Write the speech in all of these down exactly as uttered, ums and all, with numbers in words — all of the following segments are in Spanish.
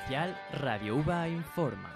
oficial Radio UVA informa.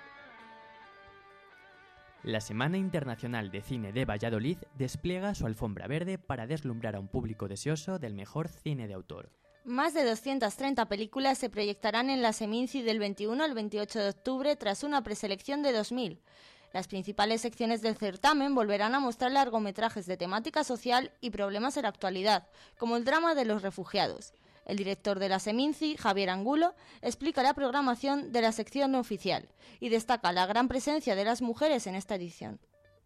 La Semana Internacional de Cine de Valladolid despliega su alfombra verde para deslumbrar a un público deseoso del mejor cine de autor. Más de doscientas treinta películas se proyectarán en la Seminci del veintiuno al veintiocho de octubre tras una preselección de dos mil. Las principales secciones del certamen volverán a mostrar largometrajes de temática social y problemas en la actualidad, como el drama de los refugiados. El director de la Seminci, Javier Angulo, explica la programación de la sección oficial y destaca la gran presencia de las mujeres en esta edición.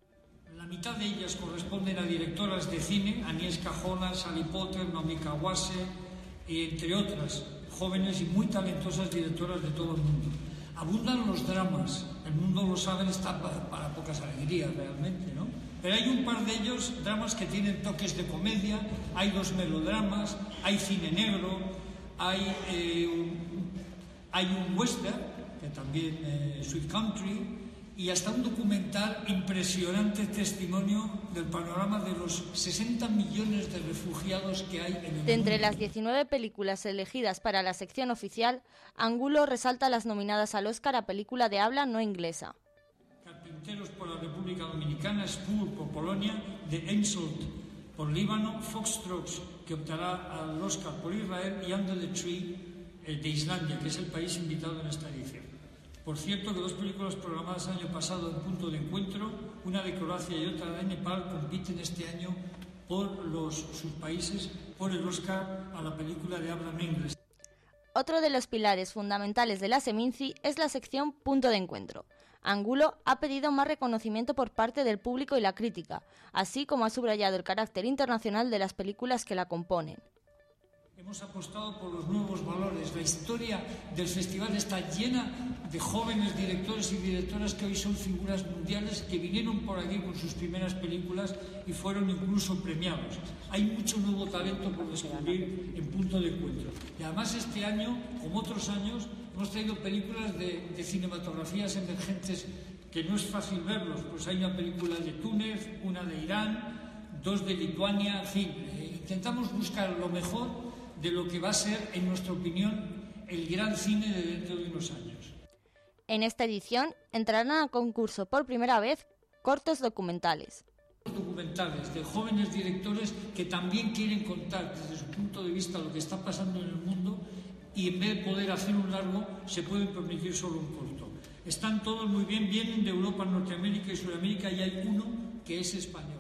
La mitad de ellas corresponden a directoras de cine, Agnieszka Jonas, Sally Potter, Naomi Kawase, entre otras jóvenes y muy talentosas directoras de todo el mundo. Abundan los dramas, el mundo lo sabe, está para, para pocas alegrías realmente, ¿no? Pero hay un par de ellos, dramas que tienen toques de comedia, hay dos melodramas, hay cine negro, hay, eh, un, hay un western, que también eh, Sweet Country, y hasta un documental impresionante testimonio del panorama de los sesenta millones de refugiados que hay en el mundo. De entre las diecinueve películas elegidas para la sección oficial, Angulo resalta las nominadas al Oscar a película de habla no inglesa. Carpinteros por la República Dominicana, Spur por Polonia, The Insult por Líbano, Foxtrots, que optará al Oscar por Israel, y Under the Tree eh, de Islandia, que es el país invitado en esta edición. Por cierto, que dos películas programadas el año pasado en Punto de Encuentro, una de Croacia y otra de Nepal, compiten este año por los, sus países por el Oscar a la película de habla no inglesa. Otro de los pilares fundamentales de la Seminci es la sección Punto de Encuentro. Angulo ha pedido más reconocimiento por parte del público y la crítica, así como ha subrayado el carácter internacional de las películas que la componen. Hemos apostado por los nuevos valores. La historia del festival está llena de jóvenes directores y directoras que hoy son figuras mundiales, que vinieron por aquí con sus primeras películas y fueron incluso premiados. Hay mucho nuevo talento por descubrir en Punto de Encuentro. Y además este año, como otros años, hemos traído películas de, de cinematografías emergentes que no es fácil verlos. Pues hay una película de Túnez, una de Irán, dos de Lituania, en fin. Eh, intentamos buscar lo mejor de lo que va a ser, en nuestra opinión, el gran cine de dentro de unos años. En esta edición entrarán a concurso por primera vez cortos documentales. Documentales de jóvenes directores que también quieren contar desde su punto de vista lo que está pasando en el mundo, y en vez de poder hacer un largo, se pueden permitir solo un corto. Están todos muy bien, vienen de Europa, Norteamérica y Sudamérica, y hay uno que es español.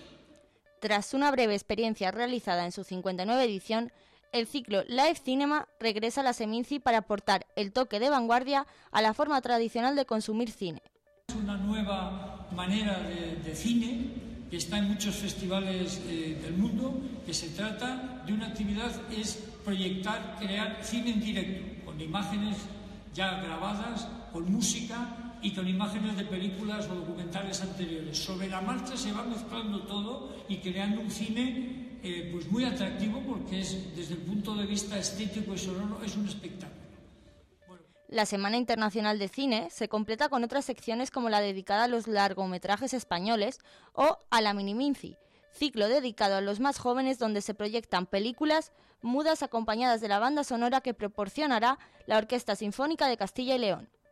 Tras una breve experiencia realizada en su cincuenta y nueve edición, el ciclo Live Cinema regresa a la Seminci para aportar el toque de vanguardia a la forma tradicional de consumir cine. Es una nueva manera de, de cine que está en muchos festivales eh, del mundo, que se trata de una actividad, es proyectar, crear cine en directo, con imágenes ya grabadas, con música y con imágenes de películas o documentales anteriores. Sobre la marcha se va mezclando todo y creando un cine Eh, pues muy atractivo, porque es, desde el punto de vista estético y sonoro, es un espectáculo. Bueno. La Semana Internacional de Cine se completa con otras secciones como la dedicada a los largometrajes españoles o a la Miniminci, ciclo dedicado a los más jóvenes donde se proyectan películas mudas acompañadas de la banda sonora que proporcionará la Orquesta Sinfónica de Castilla y León.